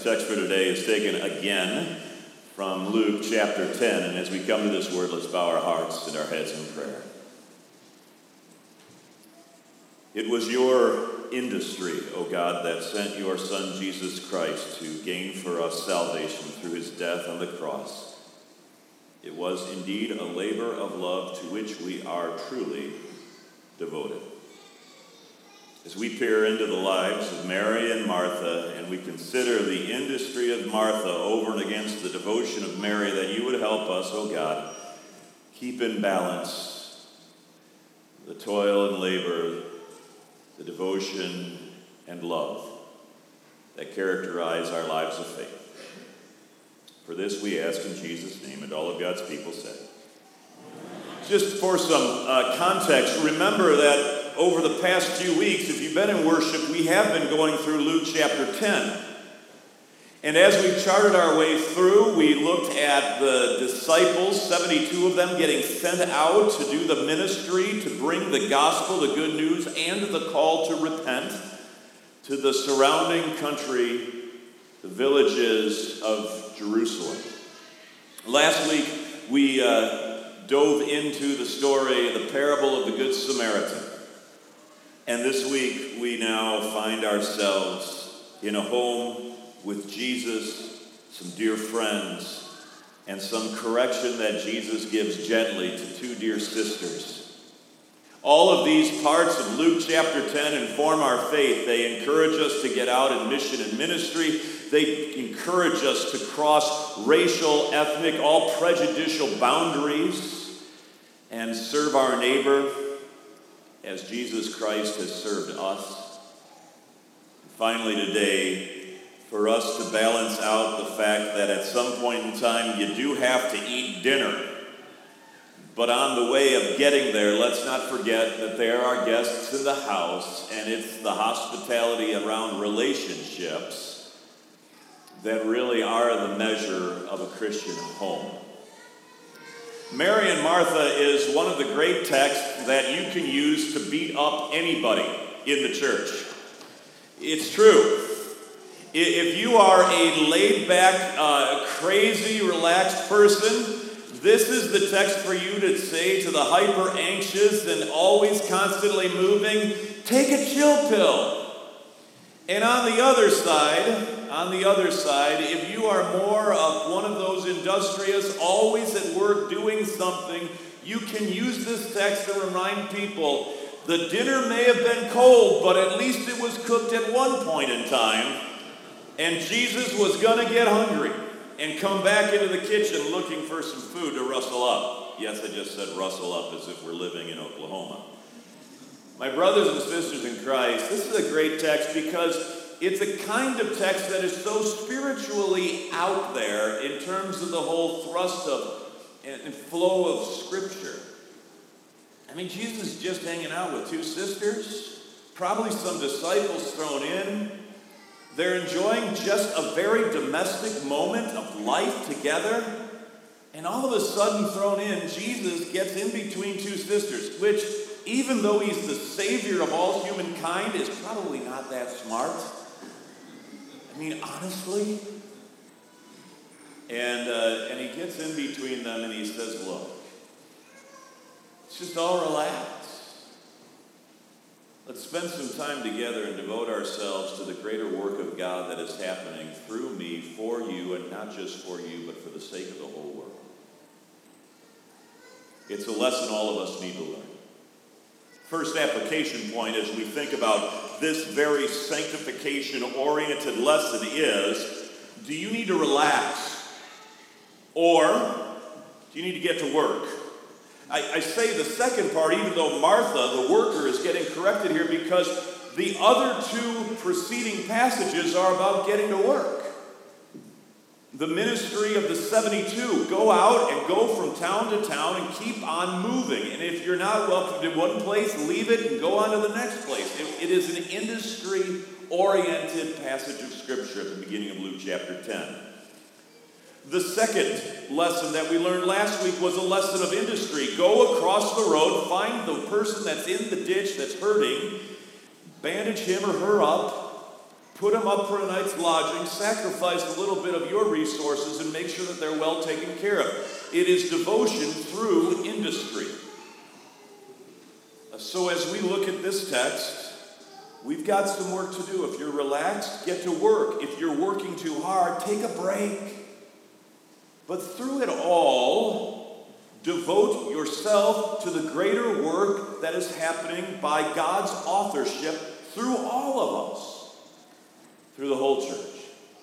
text for today is taken again from Luke chapter 10. And as we come to this word, let's bow our hearts and our heads in prayer. It was your industry, O God, that sent your Son Jesus Christ to gain for us salvation through his death on the cross. It was indeed a labor of love to which we are truly devoted. As we peer into the lives of Mary and Martha, and we consider the industry of Martha over and against the devotion of Mary, that you would help us, O God, keep in balance the toil and labor, the devotion and love that characterize our lives of faith. For this we ask in Jesus' name, and all of God's people said. Just for some context, remember that over the past few weeks, if you've been in worship, we have been going through Luke chapter 10. And as we charted our way through, we looked at the disciples, 72 of them getting sent out to do the ministry, to bring the gospel, the good news, and the call to repent to the surrounding country, the villages of Jerusalem. Last week, we dove into the story, the parable of the Good Samaritan. And this week, we now find ourselves in a home with Jesus, some dear friends, and some correction that Jesus gives gently to two dear sisters. All of these parts of Luke chapter 10 inform our faith. They encourage us to get out in mission and ministry. They encourage us to cross racial, ethnic, all prejudicial boundaries and serve our neighbor as Jesus Christ has served us. And finally today, for us to balance out the fact that at some point in time you do have to eat dinner. But on the way of getting there, let's not forget that there are guests in the house, and it's the hospitality around relationships that really are the measure of a Christian home. Mary and Martha is one of the great texts that you can use to beat up anybody in the church. It's true. If you are a laid-back, crazy, relaxed person, this is the text for you to say to the hyper-anxious and always constantly moving, take a chill pill. And on the other side, if you are more of one of those industrious, always at work doing something, you can use this text to remind people the dinner may have been cold, but at least it was cooked at one point in time. And Jesus was going to get hungry and come back into the kitchen looking for some food to rustle up. Yes, I just said rustle up as if we're living in Oklahoma. My brothers and sisters in Christ, this is a great text because it's a kind of text that is so spiritually out there in terms of the whole thrust of and flow of Scripture. I mean, Jesus is just hanging out with two sisters, probably some disciples thrown in. They're enjoying just a very domestic moment of life together. And all of a sudden thrown in, Jesus gets in between two sisters, which, even though he's the savior of all humankind, is probably not that smart. I mean, honestly. And he gets in between them and he says, look, it's just all relax. Let's spend some time together and devote ourselves to the greater work of God that is happening through me, for you, and not just for you, but for the sake of the whole world. It's a lesson all of us need to learn. First application point as we think about this very sanctification-oriented lesson is, do you need to relax? Or do you need to get to work? I say the second part, even though Martha, the worker, is getting corrected here because the other two preceding passages are about getting to work. The ministry of the 72, go out and go from town to town and keep on moving. And if you're not welcome to one place, leave it and go on to the next place. It is an industry-oriented passage of Scripture at the beginning of Luke chapter 10. The second lesson that we learned last week was a lesson of industry. Go across the road, find the person that's in the ditch that's hurting, bandage him or her up, Put them up for a night's lodging, sacrifice a little bit of your resources, and make sure that they're well taken care of. It is devotion through industry. So as we look at this text, we've got some work to do. If you're relaxed, get to work. If you're working too hard, take a break. But through it all, devote yourself to the greater work that is happening by God's authorship through all of us, through the whole church.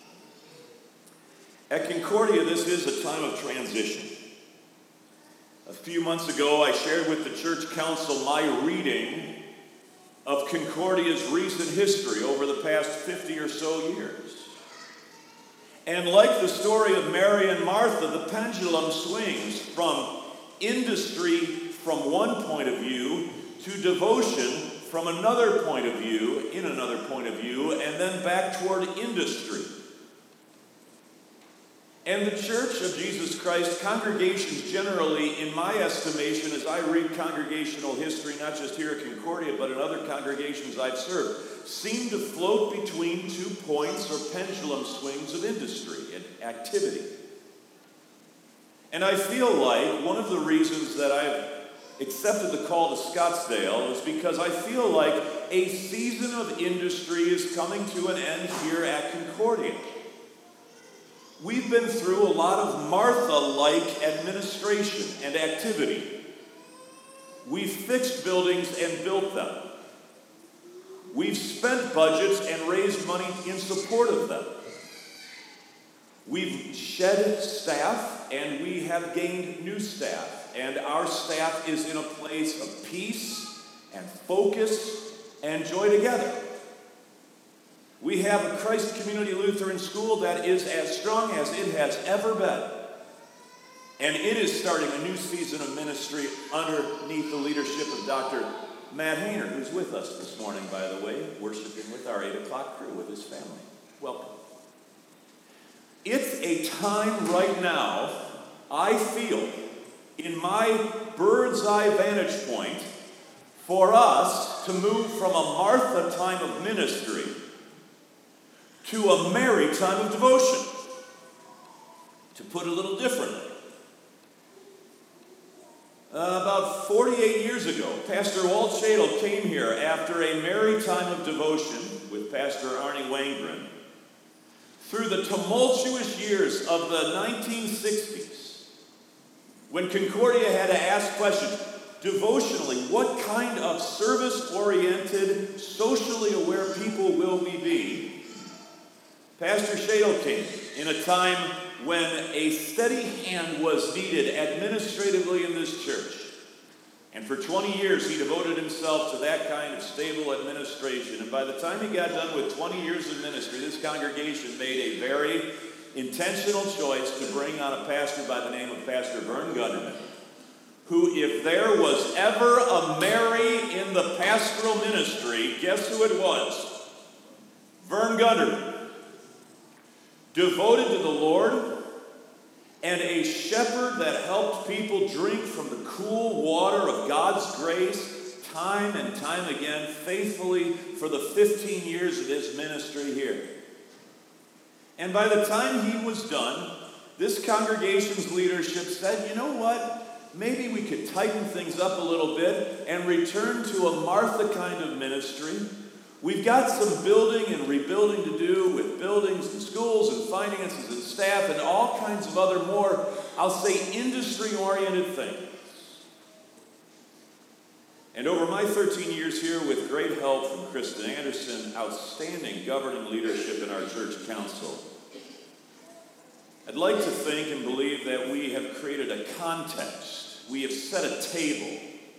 At Concordia, this is a time of transition. A few months ago, I shared with the church council my reading of Concordia's recent history over the past 50 or so years. And like the story of Mary and Martha, the pendulum swings from industry from one point of view to devotion from another point of view, in another point of view, and then back toward industry. And the Church of Jesus Christ, congregations generally, in my estimation, as I read congregational history, not just here at Concordia, but in other congregations I've served, seem to float between 2 points or pendulum swings of industry and activity. And I feel like one of the reasons that I've accepted the call to Scottsdale is because I feel like a season of industry is coming to an end here at Concordia. We've been through a lot of Martha-like administration and activity. We've fixed buildings and built them. We've spent budgets and raised money in support of them. We've shed staff and we have gained new staff. And our staff is in a place of peace and focus and joy together. We have a Christ Community Lutheran School that is as strong as it has ever been. And it is starting a new season of ministry underneath the leadership of Dr. Matt Hayner, who's with us this morning, by the way, worshiping with our 8 o'clock crew with his family. Welcome. It's a time right now, I feel, in my bird's eye vantage point, for us to move from a Martha time of ministry to a Mary time of devotion. To put it a little differently, about 48 years ago, Pastor Walt Shadle came here after a Mary time of devotion with Pastor Arnie Wangren. Through the tumultuous years of the 1960s, when Concordia had to ask questions, devotionally, what kind of service-oriented, socially aware people will we be? Pastor Shadle came in a time when a steady hand was needed administratively in this church. And for 20 years, he devoted himself to that kind of stable administration. And by the time he got done with 20 years of ministry, this congregation made a very intentional choice to bring on a pastor by the name of Pastor Vern Gunderman, who, if there was ever a Mary in the pastoral ministry, guess who it was? Vern Gunderman. Devoted to the Lord, and a shepherd that helped people drink from the cool water of God's grace time and time again, faithfully for the 15 years of his ministry here. And by the time he was done, this congregation's leadership said, you know what? Maybe we could tighten things up a little bit and return to a Martha kind of ministry. We've got some building and rebuilding to do with buildings and schools and finances and staff and all kinds of other more, I'll say, industry-oriented things. And over my 13 years here, with great help from Kristen Anderson, outstanding governing leadership in our church council, I'd like to think and believe that we have created a context. We have set a table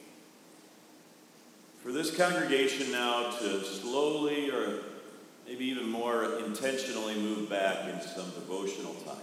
for this congregation now to slowly, or maybe even more intentionally, move back into some devotional time.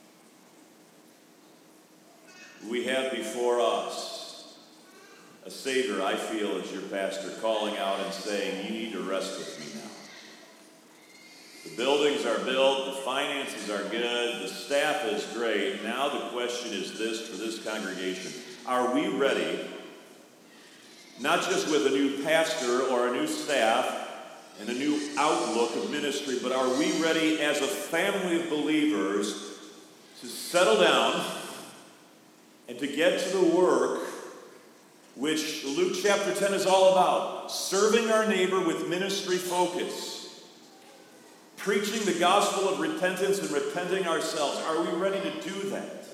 We have before us a Savior, I feel, as your pastor, calling out and saying, you need to rest with me now. The buildings are built, the finances are good, the staff is great. Now the question is this for this congregation. Are we ready, not just with a new pastor or a new staff, and a new outlook of ministry, but are we ready as a family of believers to settle down and to get to the work which Luke chapter 10 is all about? Serving our neighbor with ministry focus. Preaching the gospel of repentance and repenting ourselves. Are we ready to do that?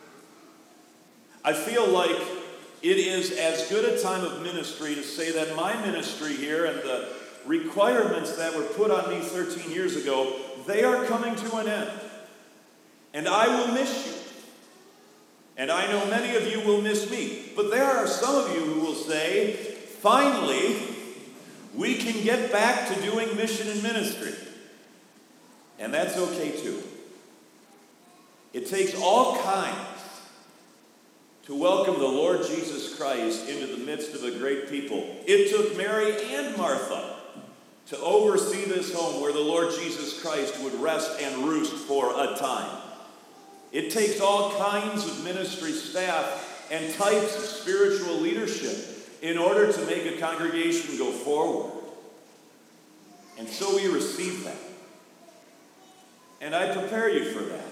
I feel like it is as good a time of ministry to say that my ministry here and the requirements that were put on me 13 years ago, they are coming to an end. And I will miss you. And I know many of you will miss me. But there are some of you who will say, finally, we can get back to doing mission and ministry. And that's okay too. It takes all kinds to welcome the Lord Jesus Christ into the midst of a great people. It took Mary and Martha to oversee this home where the Lord Jesus Christ would rest and roost for a time. It takes all kinds of ministry staff and types of spiritual leadership in order to make a congregation go forward. And so we receive that. And I prepare you for that.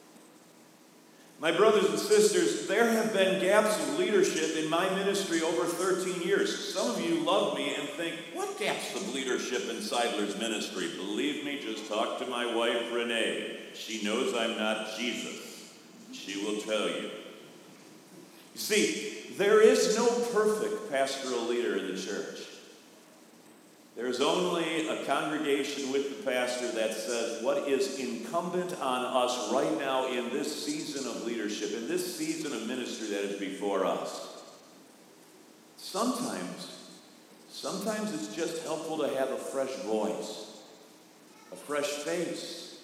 My brothers and sisters, there have been gaps of leadership in my ministry over 13 years. Some of you love me and think, what gaps of leadership in Seidler's ministry? Believe me, just talk to my wife, Renee. She knows I'm not Jesus. She will tell you. You see, there is no perfect pastoral leader in the church. There's only a congregation with the pastor that says what is incumbent on us right now in this season of leadership, in this season of ministry that is before us. Sometimes it's just helpful to have a fresh voice, a fresh face,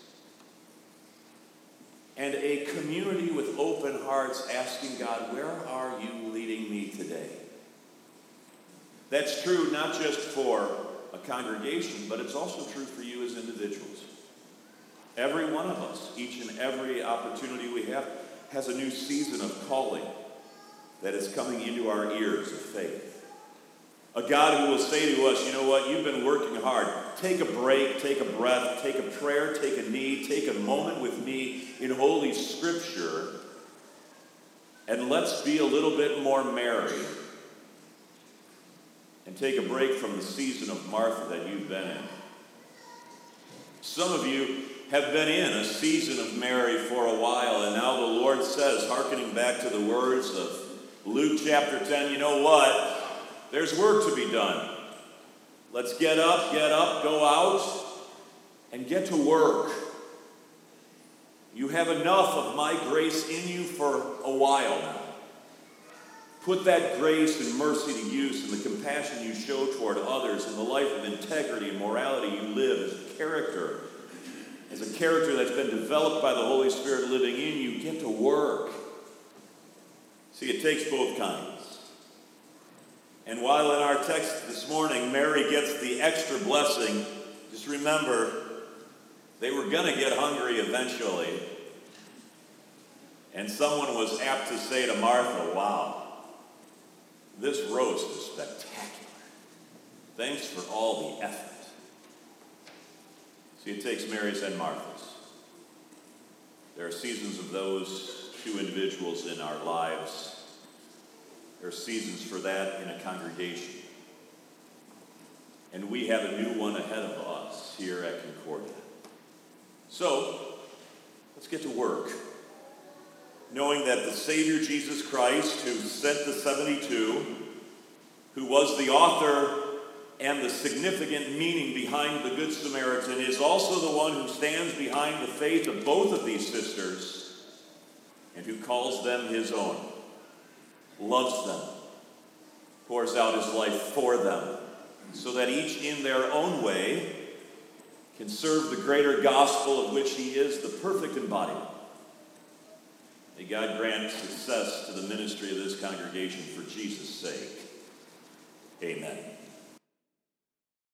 and a community with open hearts asking God, where are you leading me today? That's true not just for a congregation, but it's also true for you as individuals. Every one of us, each and every opportunity we have, has a new season of calling that is coming into our ears of faith. A God who will say to us, you know what, you've been working hard. Take a break, take a breath, take a prayer, take a knee, take a moment with me in Holy Scripture, and let's be a little bit more merry. And take a break from the season of Martha that you've been in. Some of you have been in a season of Mary for a while, and now the Lord says, hearkening back to the words of Luke chapter 10, you know what? There's work to be done. Let's get up, go out, and get to work. You have enough of my grace in you for a while now. Put that grace and mercy to use and the compassion you show toward others and the life of integrity and morality you live as a character that's been developed by the Holy Spirit living in you. Get to work. See, it takes both kinds. And while in our text this morning, Mary gets the extra blessing, just remember, they were going to get hungry eventually. And someone was apt to say to Martha, wow, this roast is spectacular. Thanks for all the effort. See, it takes Mary's and Martha's. There are seasons of those two individuals in our lives. There are seasons for that in a congregation. And we have a new one ahead of us here at Concordia. So, let's get to work. Knowing that the Savior Jesus Christ, who sent the 72, who was the author and the significant meaning behind the Good Samaritan, is also the one who stands behind the faith of both of these sisters and who calls them his own, loves them, pours out his life for them, so that each in their own way can serve the greater gospel of which he is the perfect embodiment. May God grant success to the ministry of this congregation for Jesus' sake. Amen.